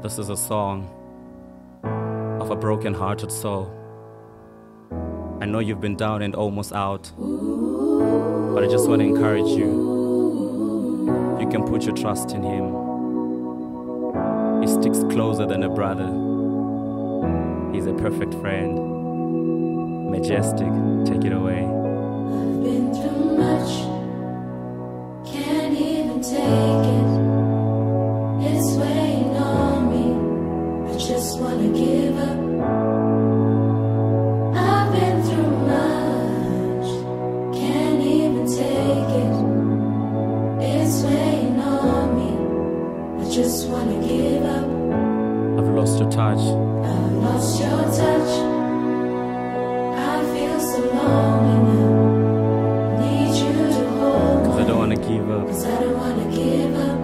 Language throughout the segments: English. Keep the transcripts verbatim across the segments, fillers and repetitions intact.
This is a song of a broken-hearted soul. I know you've been down and almost out, but I just want to encourage you. You can put your trust in Him. He sticks closer than a brother. He's a perfect friend. Majestic, take it away. I've been through much, can't even take it. It's weighing on me, I just wanna give up. I've been through much, can't even take it. It's weighing on me, I just wanna give up. I've lost your touch. I've lost your touch. I feel so lonely now. Need you to hold me. Cause I don't wanna give up. Cause I don't wanna give up.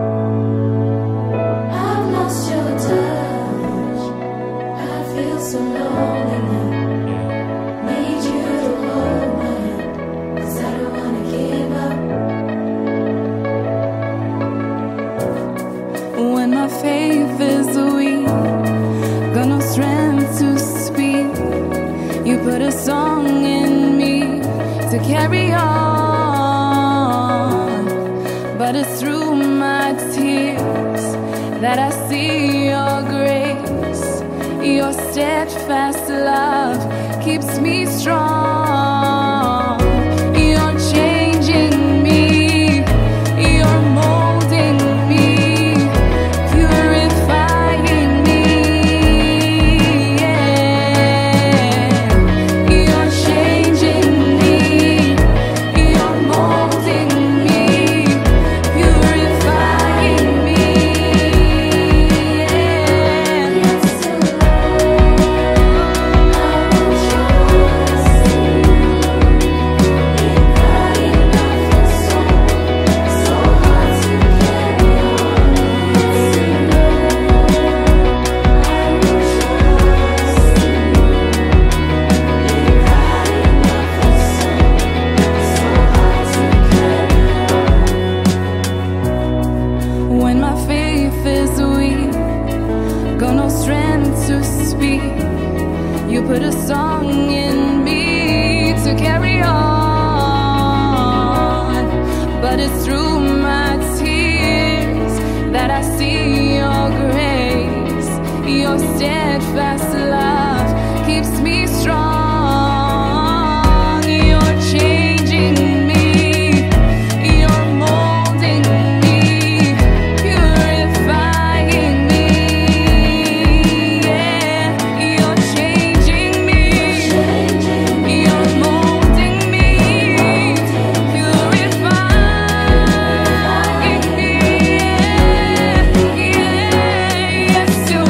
I've lost your touch. I feel so lonely now. Need you to hold my hand. Cause I don't wanna give up. When my faith is weak, got no strength to speak, you put a song in me to carry on. But it's through my tears that I see your grace. Your steadfast love keeps me strong. You're changing me, you're molding me, purifying me, yeah. You're changing me, you're molding me, purifying me, yeah. Yes, when my faith is weak, got no strength to speak, you put a song in me to carry on. But it's through my tears that I see your grace. Your steadfast love keeps me strong. You're changing me, you're molding me, purifying me, yeah. You're changing me, you're molding me, purifying me, yeah, yeah. Yes, you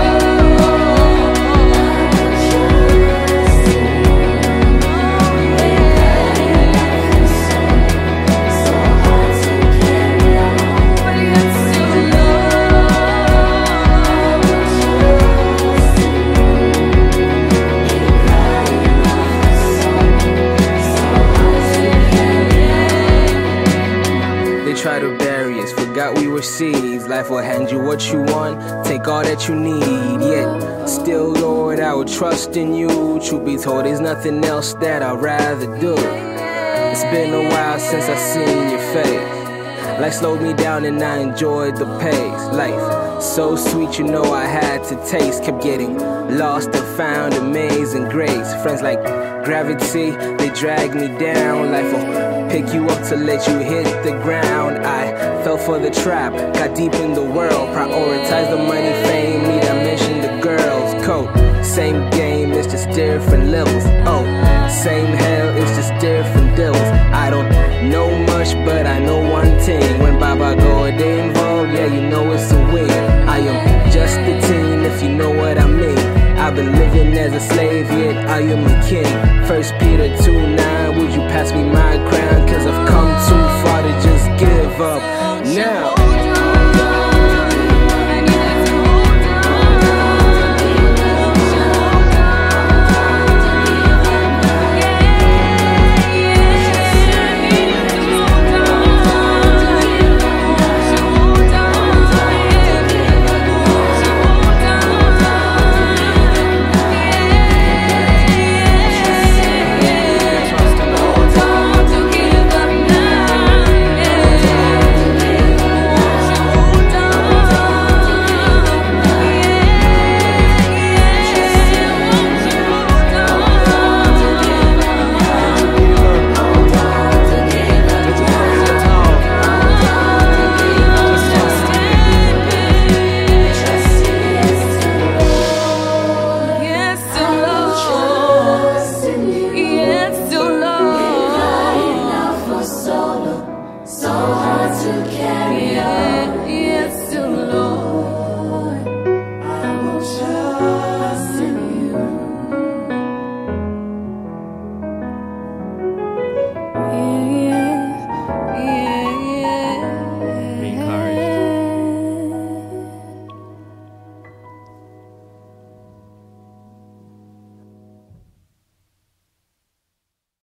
They try to bury us, forgot we were seeds. Life will hand you what you want, take all that you need. Yet, still, Lord, I will trust in you. Truth be told, there's nothing else that I'd rather do. It's been a while since I seen your face. Life slowed me down and I enjoyed the pace. Life, so sweet, you know I had to taste. Kept getting lost and found amazing grace. Friends like gravity, they drag me down. Life will pick you up to let you hit the ground. I fell for the trap, got deep in the world. Prioritize the money, fame, need I mention the girls. Code, same game, it's just different levels. Oh, same hell, it's just different devils. I don't know much, but I know